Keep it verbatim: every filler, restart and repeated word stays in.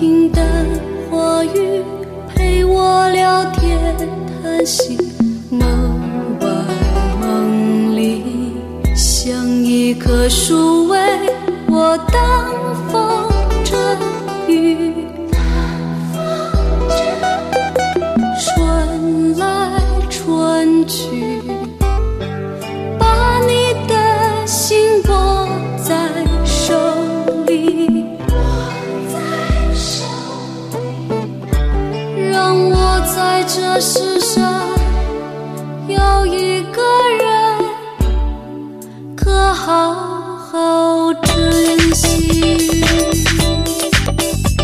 听的话语，陪我聊天谈心，梦外梦里，像一棵树为我挡风遮雨。春来春去，把你的心握在手里，让我在这世上